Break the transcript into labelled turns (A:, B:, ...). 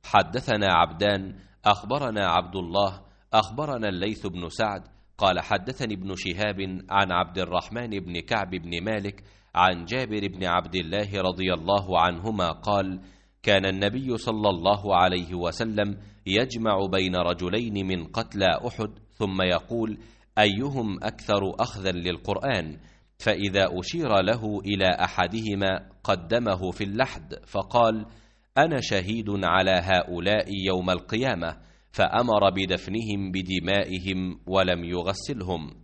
A: حدثنا عبدان أخبرنا عبد الله أخبرنا الليث بن سعد قال حدثني ابن شهاب عن عبد الرحمن بن كعب بن مالك عن جابر بن عبد الله رضي الله عنهما قال كان النبي صلى الله عليه وسلم يجمع بين رجلين من قتلى أحد ثم يقول أيهم أكثر أخذا للقرآن، فإذا أشير له إلى أحدهما قدمه في اللحد فقال أنا شهيد على هؤلاء يوم القيامة، فأمر بدفنهم بدمائهم ولم يغسلهم.